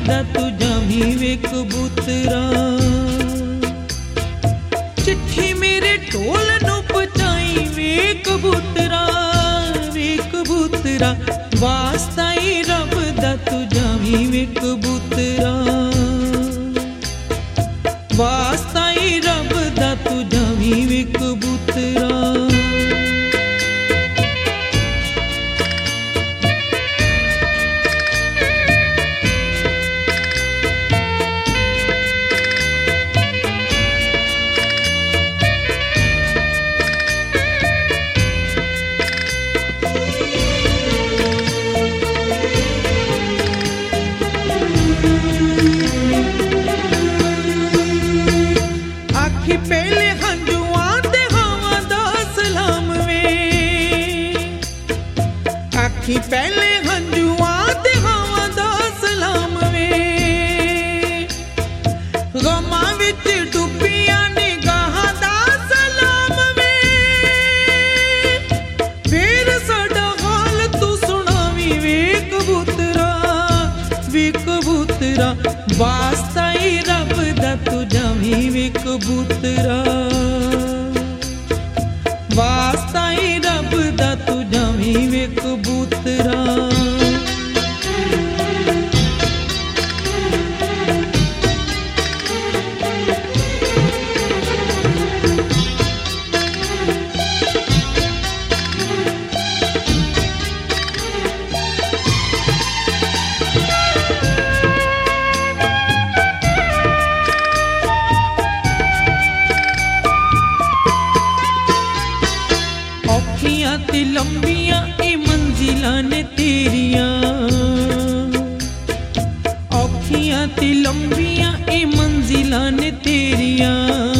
दा तुझा भी वे कबूतरा। चिट्ठी मेरे ढोल नू पहुंचाई वे कबूतरा, वे कबूतरा। वास्ता ही रब दा तुझा भी वे कबूतरा, वास्ता ही रब दा तुझा भी वे कबूतरा। पहले हंजुआं ते हवां दा सलाम वे, आखी पहले हंजुआं ते हवां दा सलाम वे। गमां विच डुबियां निगाहां दा सलाम वे, फिर साडा हाल तू सुनावी वे कबूतरा, वे कबूतरा। वास्ता ही रब दा तुझा भी वे कबूतरा, वास्ता ही रब दा तुझा भी वे कबूतरा। औखियां ते लंबियां ए मंजिलां ने तेरियां, औखियां ते लंबियां ए मंजिलां ने तेरियां।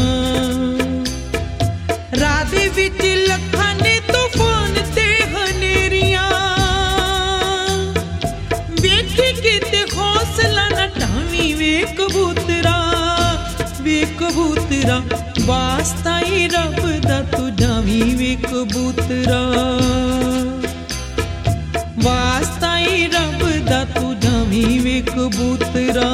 राह दे विच लखां ने तूफान ते हनेरियां, वेखी किते हौसला न ढावी वे कबूतरा, वे कबूतरा। वास्ता ही रब दा तुझा भी वे कबूतरा, वास्ता ही रब दा तुझा भी वे कबूतरा।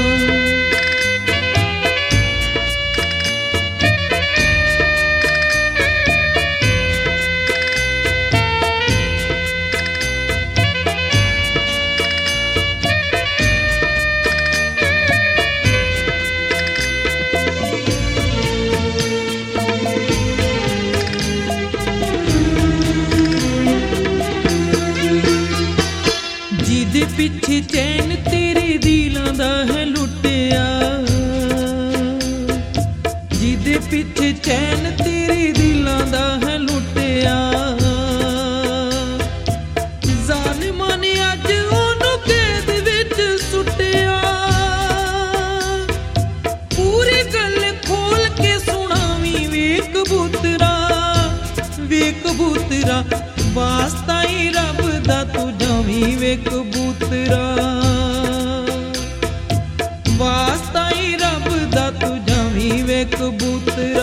जिदे पिछे चैन तेरे दिलां दा है लुटिया, जिदे पिछे चैन तेरे दिलां दा है लुटिया। ज़ालिमां ने अज ओनू कैद विच सुटिया, पूरी गल खोल के सुनावी वे कबूतरा, वे कबूतरा। वास्ता ही रब दा तुझा भी वे कबूतरा, वास्ता ही रब दा तुझा भी वे कबूतरा।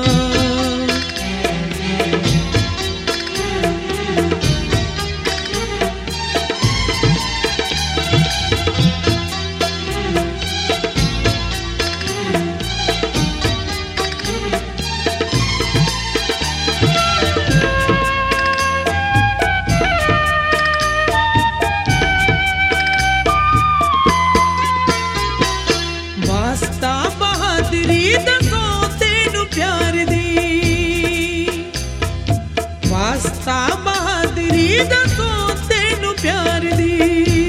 वास्ता बहादुरी दसो तेनू प्यार दी, वास्ता बहादुरी दसो तेनू प्यार दी।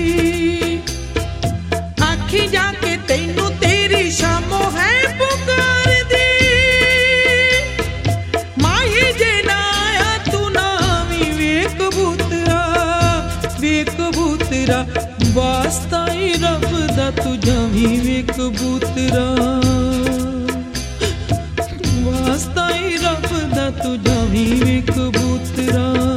आखी जाके तेनू तेरी शामो है पुकार दी, माही जे ना आया तू ना आवी वे कबूतरा, वे कबूतरा। वास्ता ही रब दा तुझा भी वे कबूतरा, वास्ता ही रब दा तुझा भी वे कबूतरा।